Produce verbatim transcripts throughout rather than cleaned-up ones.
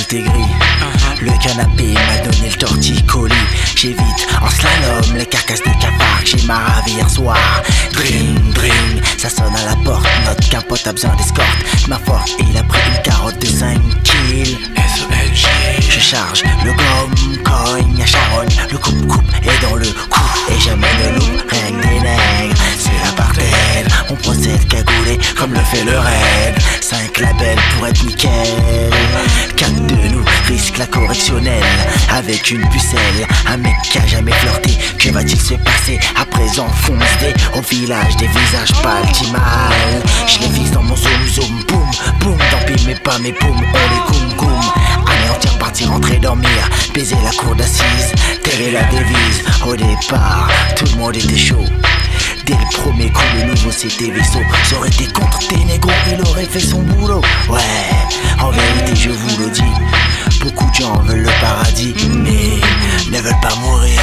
tout est gris. Le canapé m'a donné le torticolis. J'évite en slalom les carcasses de cafards que j'ai maravé hier soir. Dring, dring, ça sonne à la porte. Notre capote a besoin d'escorte. Ma forte, il a pris une carotte de cinq kills. S O L G. Je charge le gomme, cogne à charogne. Le coupe-coupe est dans le cou. Et jamais ne loupe, rien que des nègres. C'est l'apartheid, on procède cagoulé comme le fait le raid. Cinq labels pour être nickel. Quatre de nous risque la correctionnelle. Avec une pucelle, un mec qui a jamais flirté. Que va-t-il se passer à présent? Fonce des au village, des visages pâles, mal. Je les vise dans mon zoom zoom, boum boum. Tant pis mais pas mes paumes, on les goum goum. Anéantir, partir, rentrer, dormir, baiser la cour d'assises, telle est la devise. Au départ, tout le monde était chaud. Dès le premier coup, le nouveau c'était vaisseau. J'aurais été contre tes négos, il aurait fait son boulot. Ouais, en vérité je vous le dis, beaucoup de gens veulent le paradis, mais ne veulent pas mourir.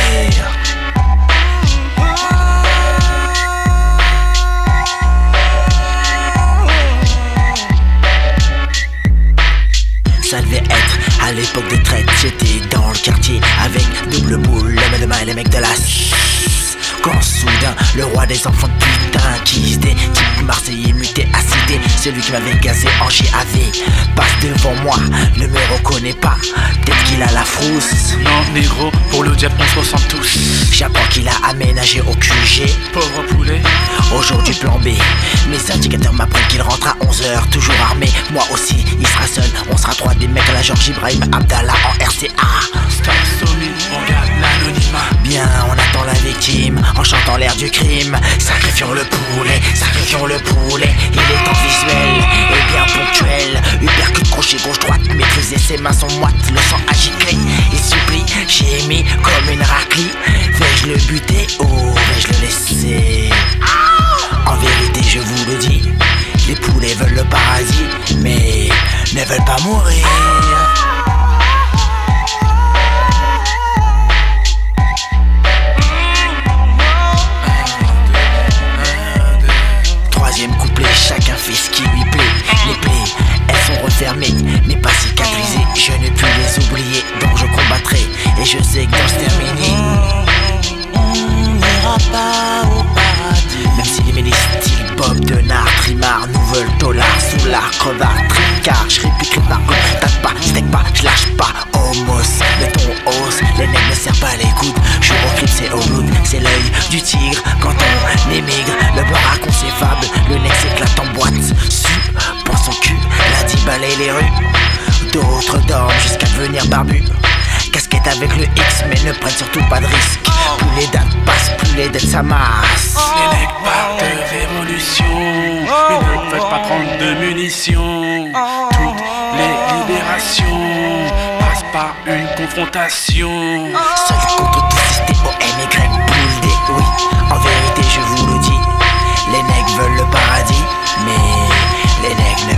Ça devait être à l'époque des traites. J'étais dans le quartier avec double boule, le mec de main et les mecs de la s. Quand soudain, le roi des enfants de putain qui se type marseillais muté acidé, celui qui m'avait gazé en G A V, passe devant moi, ne me reconnaît pas, peut-être qu'il a la frousse. Non négro, pour le diable on se ressemble tous. J'apprends qu'il a aménagé au Q G. Pauvre poulet. Aujourd'hui plan B, mes indicateurs m'apprennent qu'il rentre à onze heures, toujours armé, moi aussi, il sera seul, on sera trois des mecs à la George Ibrahim Abdallah en R C A. Stop Somi, on garde l'anonymat. Bien, on attend la victime, en chantant l'air du crime. Sacrifions le poulet, sacrifions le poulet. Il est en visuel et bien ponctuel. Uppercut, crochet gauche-droite, maîtriser ses mains sont moites, le sang agité. Il supplie, j'ai aimé comme une raclie. Vais-je le buter ou vais-je le laisser? En vérité, je vous le dis, les poulets veulent le paradis, mais ne veulent pas mourir. Troisième couplet, chacun fait ce qui lui plaît. Les plaies, elles sont refermées, mais pas cicatrisées. Je ne puis les oublier, donc je combattrai. Et je sais que dans ce terminé, on n'ira pas au paradis. Même si les mélisses style Bob Denard, Trimard, nous veulent dollars, sous l'art, crevard, tricard. Je réplique le margot, tape pas, steak pas, je lâche pas. Homos, le ton hausse, les mecs ne serrent pas les coudes. Je suis au clip, c'est au loot, c'est l'œil du tigre. Quand on émigre, le blanc raconte ses fables, le nez s'éclate en boîte. Su, pour son cul, la dit balaye les rues. D'autres dorment jusqu'à devenir barbu. Casquette avec le X, mais ne prennent surtout pas de risque. Plus les dates passent, plus les dettes s'amassent. Les mecs partent de révolution. Les mecs veulent pas prendre de munitions. Toutes les libérations passent par une confrontation. Seul contre tous, c'est O M Y, boule D. Oui, en vérité je vous le dis, les nègres veulent le paradis, mais les nègres ne